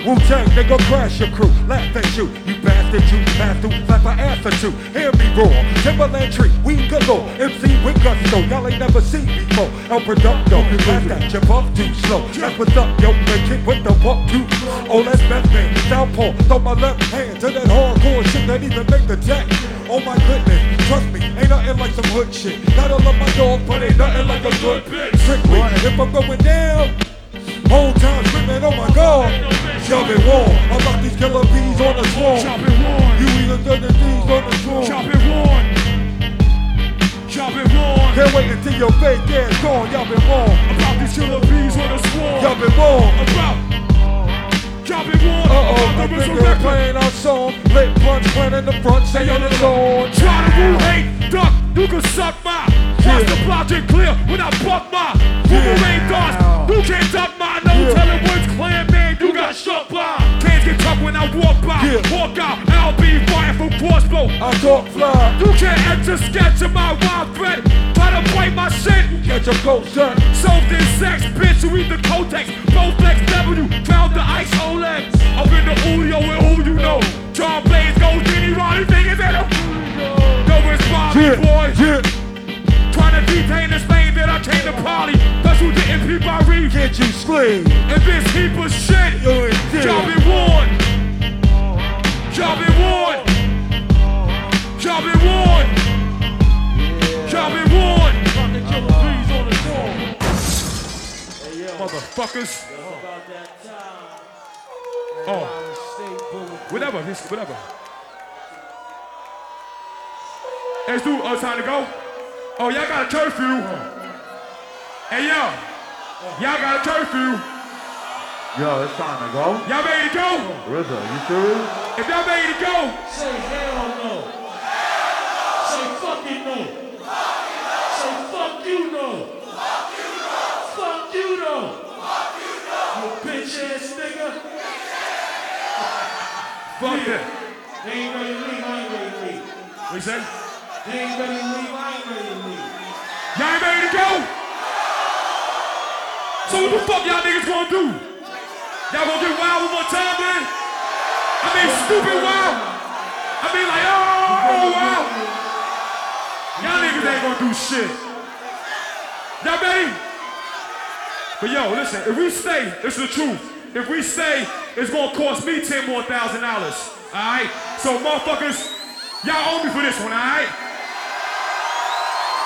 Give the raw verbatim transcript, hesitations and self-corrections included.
Wu-Tang, they gon' crash your crew. Laugh at you, you bastard, you pass through, slap an ass or two. Hear me roar, Timberland tree, we galore. M C with gusto, y'all ain't never seen before. El Producto, blast that, you buff too slow. That's what's up, yo, man, kick with the walk too. Oh, that's best man, southpaw, throw my left hand to that hardcore shit that even make the deck. Oh my goodness, trust me, ain't nothing like some hood shit. Gotta love my dog, but ain't nothing like a good bitch. Strictly, if I'm going down, whole time screaming, oh my god. Y'all been warned about these killer bees on the swarm. Y'all been warned. You either done the things on the swarm. Y'all been warned. Y'all been warned. Can't wait until your fake ass gone. Y'all been warned about these killer bees on the swarm. Y'all been warned about. Y'all been warned. Uh-oh, my finger playing our song. Lit punch playing in the front, saying it's on. Try to rule, hate, duck, you can suck my. Watch the project clear when I buck my. Boomerang darts, you can't duck my. No yeah. Telling what's clear, man, you got shot by. Can't get tough when I walk by. Yeah. Walk out, I'll be fired from crossbow. I talk fly. You can't enter sketch of my wild threat. Try to bite my shit. Catch a ghost son. Soaked in sex, bitch, you eat the Kotex. Bowflex W, found the ice Olex. Up in the Julio with who you know. John Blaze goes Diddy, Ronnie fingers at him. No response, yeah. boy. Yeah. Trying to detain this lane that I came to party. Plus you didn't peep my reef. Can't you scream? And this heap of shit. Y'all been warned. Y'all been warned. Y'all been warned. Y'all been warned. Motherfuckers. Oh. Whatever, this, whatever. It's too, oh, time to go? Oh, y'all got a curfew. Hey, yo. Y'all got a curfew. Yo, it's time to go. Y'all ready to go? R Z A, you serious? If y'all ready to go. Say hell no. Say fucking no. Say fuck you no. Fuck you no. You bitch ass nigga. Fuck that. They ain't ready to leave, I ain't ready to leave. What you say? They ain't ready to leave, I ain't ready to leave. Y'all ain't ready to go? So what the fuck y'all niggas gonna do? Y'all gonna get wild one more time, man? I mean, stupid wild. I mean, like, oh, oh, wow. Y'all niggas ain't gonna do shit. Y'all ready? But yo, listen, if we stay, this is the truth. If we stay, it's gonna cost me ten more thousand dollars. All right? So motherfuckers, y'all owe me for this one, all right?